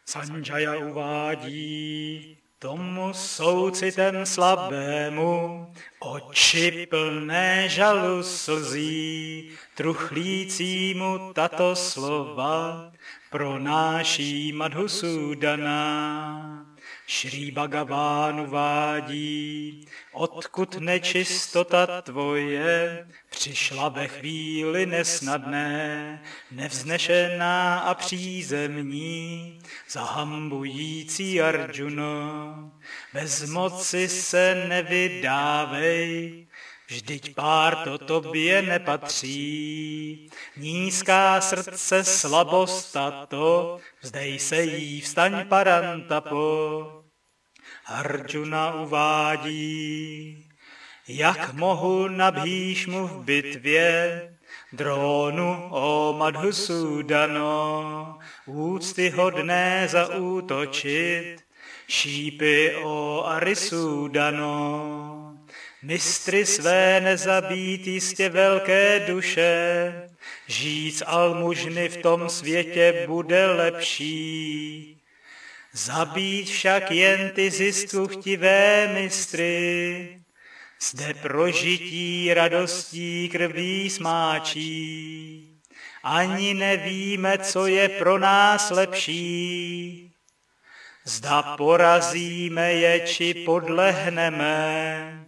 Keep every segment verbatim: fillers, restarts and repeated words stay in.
Sanjaya uvádí, tomu soucitem slabému, oči plné žalu slzí, truchlícímu tato slova pronáší Madhusudana. Šrý Bhagaván uvádí, odkud nečistota tvoje přišla ve chvíli nesnadné, nevznešená a přízemní, zahambující Arjuno. Bez moci se nevydávej, vždyť pár to tobě nepatří. Nízká srdce slabost tato, vzdej se jí, vstaň Parantapo. Arjuna uvádí, jak mohu na Bhíšmu v bitvě, drónu o Madhusudano, úctyhodné zaútočit, šípy o Arisudano. Mistry své nezabít jistě velké duše, žít almužny v tom světě bude lepší. Zabít však jen ty zistuchtivé mistry, zde prožití radostí krví smáčí. Ani nevíme, co je pro nás lepší, zda porazíme je, či podlehneme.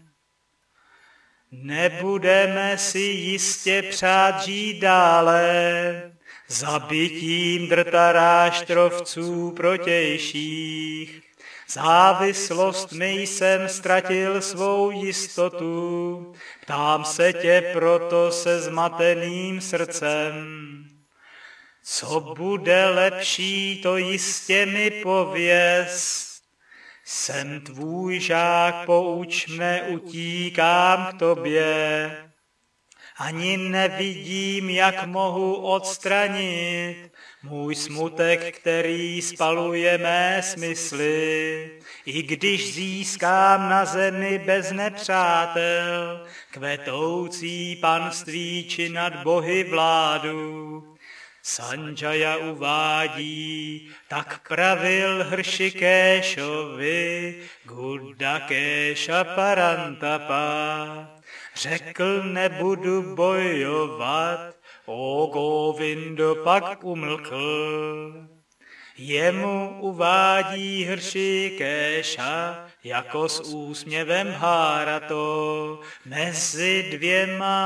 Nebudeme si jistě přát žít dále, zabitím drtaráštrovců protějších. Závislost mi jsem ztratil svou jistotu, ptám se tě proto se zmateným srdcem. Co bude lepší, to jistě mi pověz. Jsem tvůj žák, pouč mne, utíkám k tobě. Ani nevidím, jak mohu odstranit můj smutek, který spaluje mé smysly. I když získám na zemi bez nepřátel kvetoucí panství či nad bohy vládu. Sanjaya uvádí, tak pravil Hršikéšovi Gudakéša Parantapa. Řekl, nebudu bojovat, o Govindo pak umlkl. Jemu uvádí Hršikéša jako s úsměvem Bhárato mezi dvěma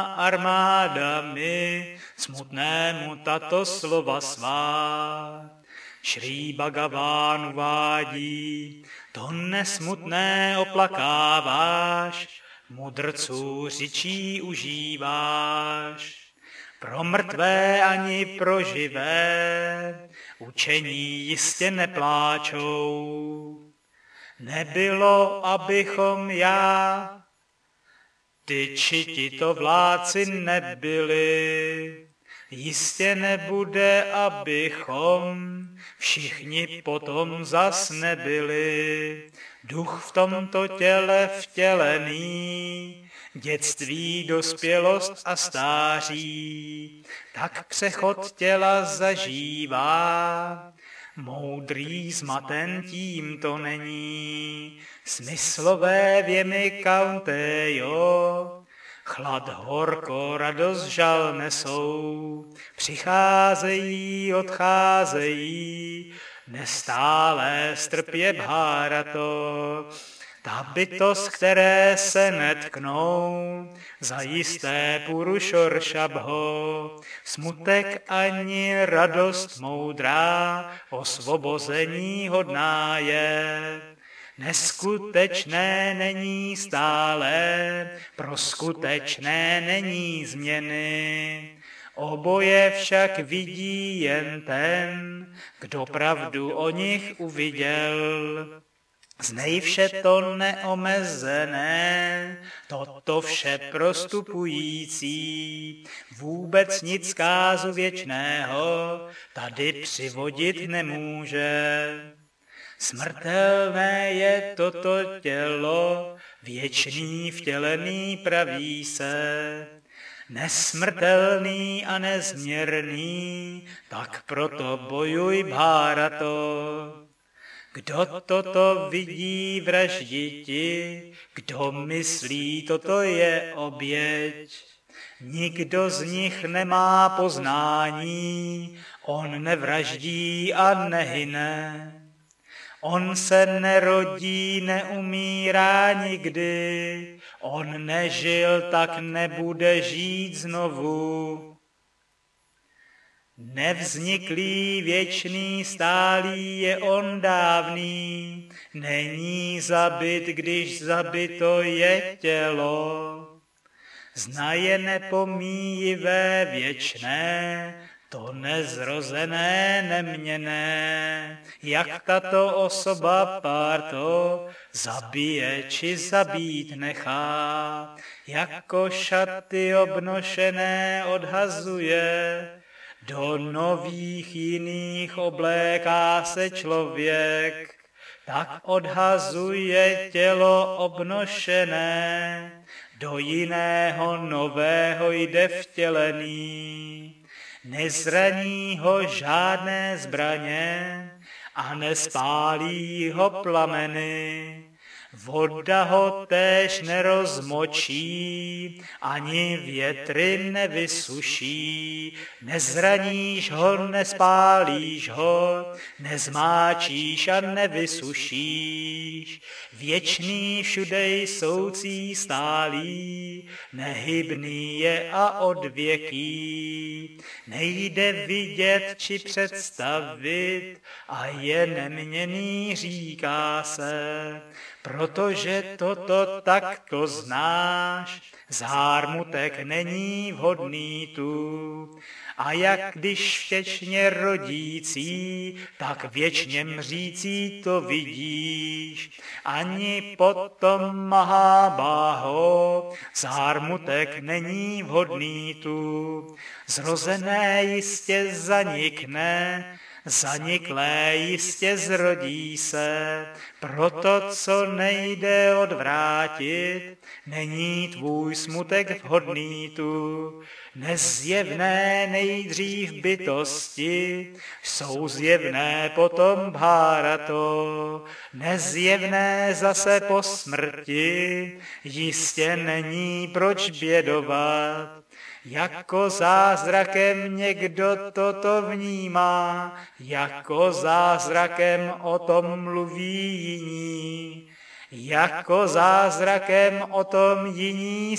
armádami smutnému tato slova svá. Šrý Bhagaván uvádí, to nesmutné oplakáváš, mudrců řičí užíváš. Pro mrtvé ani pro živé učení jistě nepláčou. Nebylo, abychom já, ty či tito vládci nebyli. Jistě nebude, abychom všichni potom zas nebyli. Duch v tomto těle vtělený, dětství, dospělost a stáří, tak přechod těla zažívá. Moudrý zmaten tímto není, smyslové věmy Kauntejo, chlad, horko, radost, žal nesou, přicházejí, odcházejí, nestále strpě Bhárato. Ta bytost, které se netknou, zajisté Purušoršabho, smutek ani radost moudrá, osvobození hodná je. Neskutečné není stále, pro skutečné není změny. Oboje však vidí jen ten, kdo pravdu o nich uviděl. Znej vše to neomezené, toto vše prostupující, vůbec nic zkázu věčného tady přivodit nemůže. Smrtelné je toto tělo, věčný vtělený praví se, nesmrtelný a nezměrný, tak proto bojuj, Bhárato. Kdo toto vidí vražditi, kdo myslí, toto je oběť. Nikdo z nich nemá poznání, on nevraždí a nehyne. On se nerodí, neumírá nikdy, on nežil, tak nebude žít znovu. Nevzniklý, věčný, stálý je on dávný, není zabit, když zabito je tělo. Znaje nepomíjivé věčné, to nezrozené, neměnné, jak tato osoba párto zabije či zabít nechá, jako šaty obnošené odhazuje, do nových jiných obléká se člověk, tak odhazuje tělo obnošené, do jiného nového jde vtělený. Nezraní ho žádné zbraně a nespálí ho plameny. Voda ho též nerozmočí, ani větry nevysuší. Nezraníš ho, nespálíš ho, nezmáčíš a nevysušíš. Věčný, všude jsoucí, stálý, nehybný je a odvěký. Nejde vidět či představit a je neměnný, říká se. Protože toto takto znáš, zármutek není vhodný tu. A jak když věčně rodící, tak věčně mřící to vidíš. Ani potom Mahábáho, zármutek není vhodný tu. Zrozené jistě zanikne, zaniklé jistě zrodí se, proto, co nejde odvrátit, není tvůj smutek vhodný tu. Nezjevné nejdřív bytosti, jsou zjevné potom bhárato, nezjevné zase po smrti, jistě není proč bědovat. Jako zázrakem někdo toto vnímá, jako zázrakem o tom mluví jiní. Jako zázrakem o tom jiní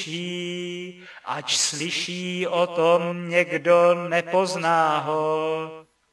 slyší, ač slyší o tom někdo nepozná ho.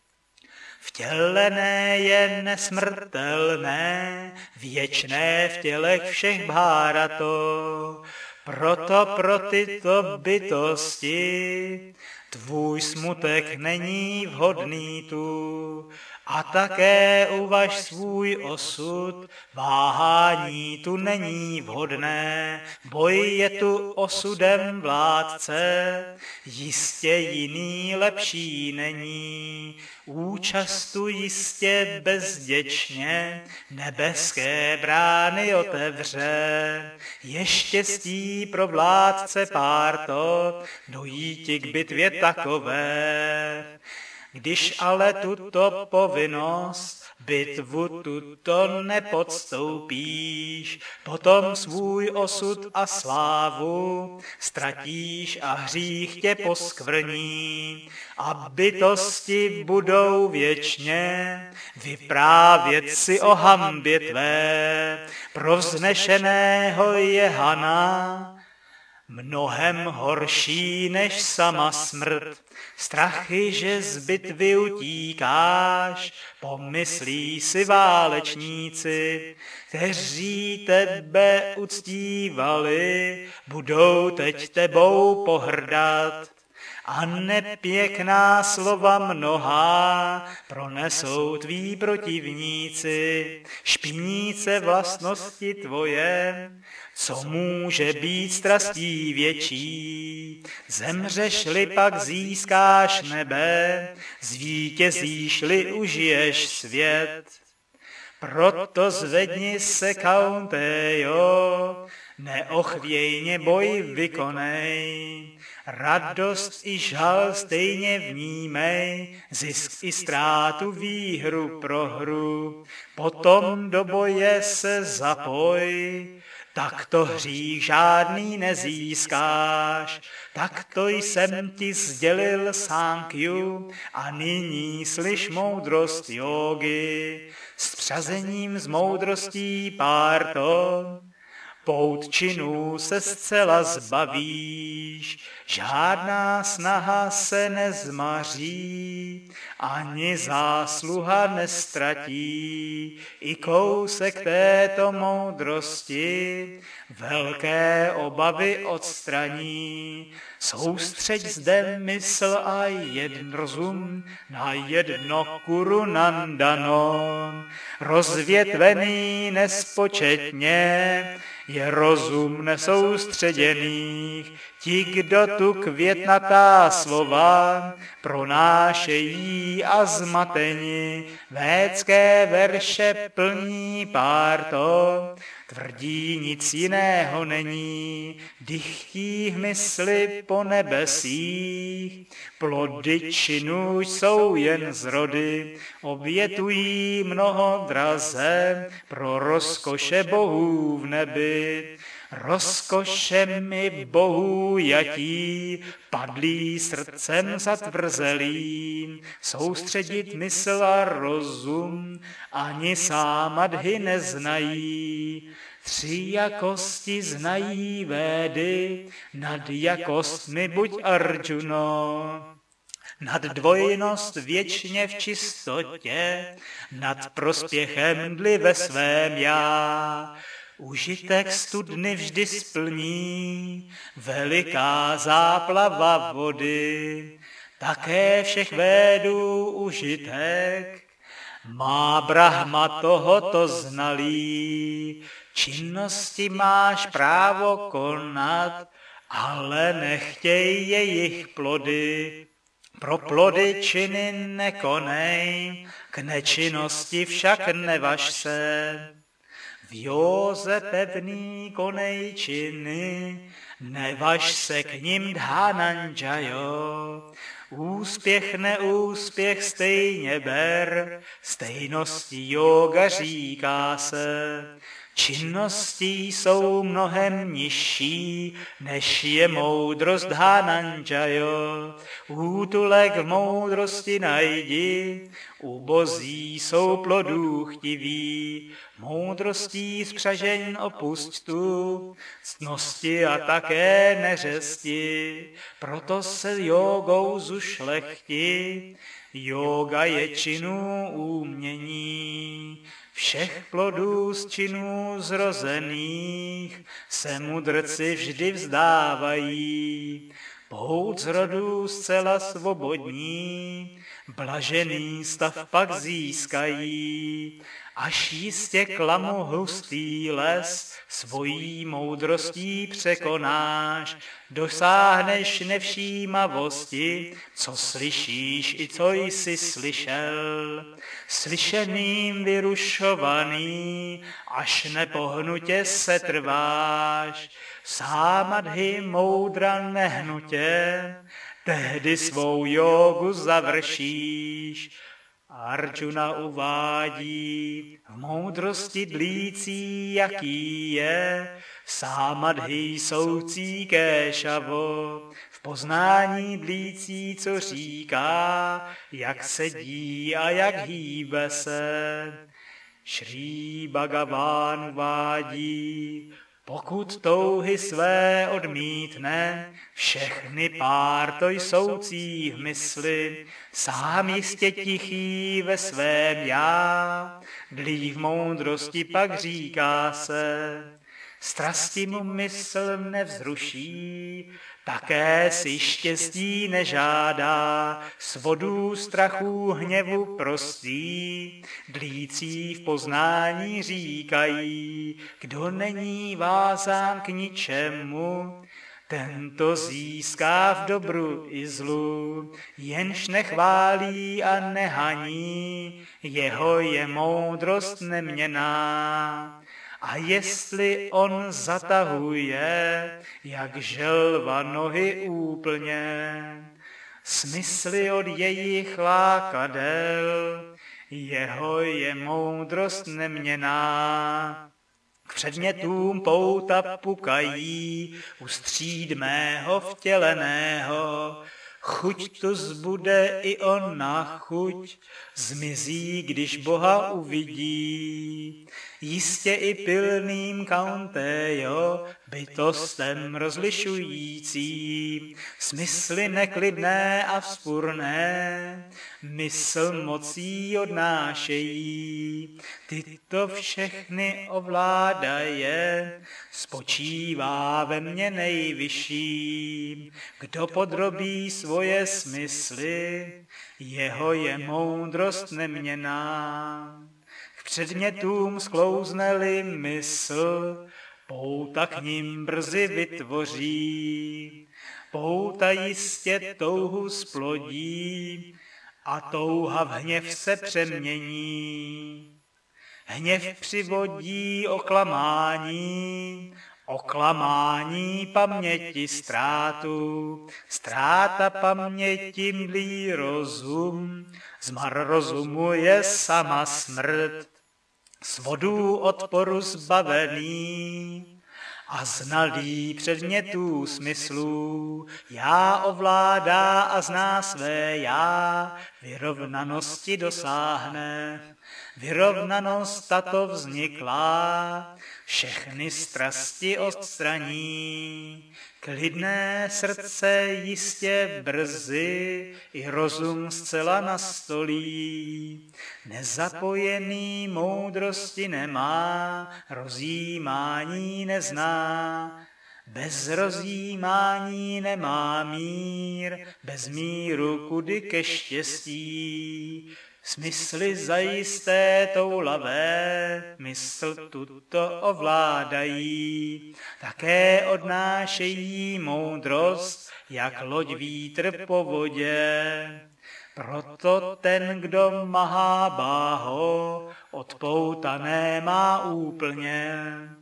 Vtělené je nesmrtelné, věčné v tělech všech bhárato. Proto pro tyto bytosti tvůj smutek není vhodný tu. A také uvaž svůj osud, váhání tu není vhodné, boj je tu osudem vládce, jistě jiný lepší není. Účast tu jistě bezděčně, nebeské brány otevře, je štěstí pro vládce párto, dojíti k bitvě takové. Když ale tuto povinnost, bitvu tuto nepodstoupíš, potom svůj osud a slávu ztratíš a hřích tě poskvrní. A bytosti budou věčně vyprávět si o hanbě tvé, pro vznešeného je hana, mnohem horší než sama smrt. Strachy, že z bitvy utíkáš, pomyslí si válečníci, kteří tebe uctívali, budou teď tebou pohrdat. A nepěkná slova mnohá pronesou tví protivníci, špiníce vlastnosti tvoje, co může být strastí větší. Zemřeš-li, pak získáš nebe, zvítězíš-li, užiješ svět. Proto zvedni se, Kauntejo, neochvějně boj vykonej, radost i žal stejně vnímej, zisk i ztrátu, výhru, prohru, potom do boje se zapoj, tak to hřích žádný nezískáš, tak to jsem ti sdělil Sánkyu a nyní slyš moudrost jógy, s přazením z moudrostí párto, pout činů se zcela zbavíš, žádná snaha se nezmaří, ani zásluha nestratí, i kousek této moudrosti velké obavy odstraní. Soustřeď zde mysl a jeden rozum na jedno Kuru Nandano, rozvětvený nespočetně je rozum nesoustředěných, ti, kdo tu květnatá slova pronášejí a zmateni, védské verše plní párto, tvrdí nic jiného není, dychtí mysli po nebesích, plody činů jsou jen zrody, obětují mnoho draze pro rozkoše bohů v nebi. Rozkošemi bohů jatí, padlí srdcem zatvrzelým, soustředit mysl a rozum, ani sámadhy neznají. Tři jakosti znají védy, nad jakostmi buď Arjuno. Nad dvojnost věčně v čistotě, nad prospěchem dli ve svém já. Užitek studny vždy splní, veliká záplava vody, také všech védů užitek. Má Brahma tohoto znalý, činnosti máš právo konat, ale nechtěj jejich plody. Pro plody činy nekonej, k nečinnosti však nevaž se. V józe pevný konej činy, nevaž se k nim Dhananjayo. Úspěch, neúspěch stejně ber, stejnosti jóga říká se. Činnosti jsou mnohem nižší, než je moudrost Dhananjayo. Útulek v moudrosti najdi, ubozí jsou plodů chtiví. Moudrostí spřažen opusť tu, ctnosti a také neřesti, proto se jógou zušlechti. Jóga je činů umění, všech plodů z činů zrozených se mudrci vždy vzdávají. Pout z rodů zcela svobodní, blažený stav pak získají. Až jistě klamu hustý les svojí moudrostí překonáš, dosáhneš nevšímavosti, co slyšíš i co jsi slyšel. Slyšeným vyrušovaný, až nepohnutě se trváš, sámadhy moudra nehnutě, tehdy svou jógu završíš. Arjuna uvádí, v moudrosti dlící, jaký je, sámadhy soucí Kéšavo, v poznání dlící, co říká, jak sedí a jak hýbe se. Šrí Bhagaván uvádí, pokud touhy své odmítne, všechny párto jsoucí v mysli, sám jistě tichý ve svém já, dlí v moudrosti pak říká se. Strasti mu mysl nevzruší, také si štěstí nežádá, s vodů strachů hněvu prostý, dlící v poznání říkají, kdo není vázán k ničemu, tento získá v dobru i zlu, jenž nechválí a nehaní, jeho je moudrost neměnná. A jestli on zatahuje, jak želva nohy úplně, smysly od jejich lákadel, jeho je moudrost neměnná. K předmětům pouta pukají, u stříd mého vtěleného, chuť tu zbude i ona chuť, zmizí, když Boha uvidí. Jistě i pilným kauntejo, bytostem rozlišující, smysly neklidné a vzpurné, mysl mocí odnášejí. Tyto všechny ovládaje, spočívá ve mně nejvyšší. Kdo podrobí svoje smysly, jeho je moudrost neměnná. K předmětům sklouzne-li mysl, pouta k nim brzy vytvoří. Pouta jistě touhu splodí a touha v hněv se přemění. Hněv přivodí oklamání, oklamání paměti ztrátu, ztráta paměti mdlý rozum, zmar rozumu je sama smrt. Z vodů odporu zbavený a znalý předmětů smyslů, já ovládá a zná své já, vyrovnanosti dosáhne. Vyrovnanost tato vzniklá, všechny strasti odstraní. Klidné srdce jistě brzy i rozum zcela nastolí. Nezapojený moudrosti nemá, rozjímání nezná. Bez rozjímání nemá mír, bez míru kudy ke štěstí. Smysly zajisté toulavé, mysl tuto ovládají, také odnášejí moudrost, jak loď vítr po vodě. Proto ten, kdo Mahábáho, odpoutané má úplně.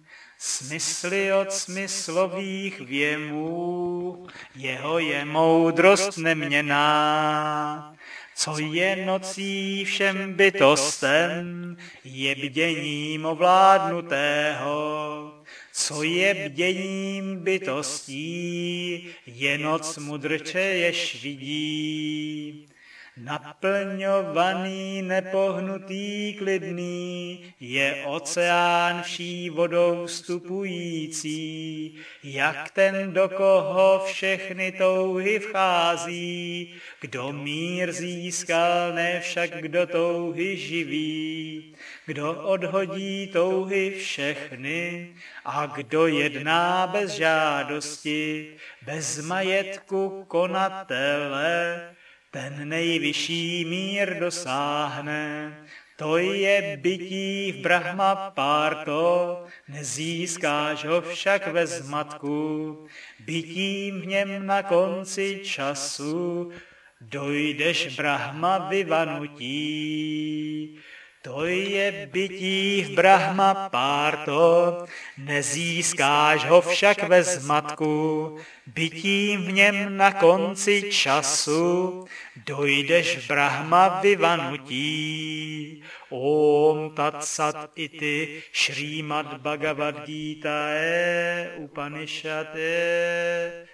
Smysly od smyslových věmů, jeho je moudrost neměnná. Co je nocí všem bytostem, je bděním ovládnutého. Co je bděním bytostí, je noc mudrče jež vidí. Naplňovaný, nepohnutý, klidný, je oceán vší vodou vstupující, jak ten, do koho všechny touhy vchází, kdo mír získal, ne však kdo touhy živí, kdo odhodí touhy všechny a kdo jedná bez žádosti, bez majetku konatele, ten nejvyšší mír dosáhne. To je bytí v Brahma Párto, nezískáš ho však ve zmatku. Bytím v něm na konci času dojdeš Brahma vyvanutí. To je bytí v Brahma Párto, nezískáš ho však ve zmatku. Bytím v něm na konci času dojdeš Brahma vyvanutí. Om Tat Sat Iti Šrímad Bhagavad Gitae Upanishate